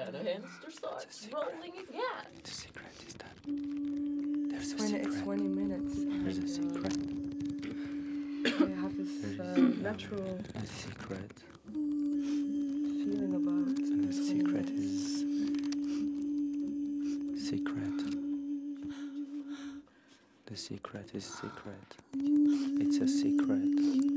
and a hamster starts rolling again. The secret is that there's a secret. It's 20 minutes. There's a secret. I have this natural A secret. feeling about And the 20 secret minutes. is secret. The secret is secret. It's a secret.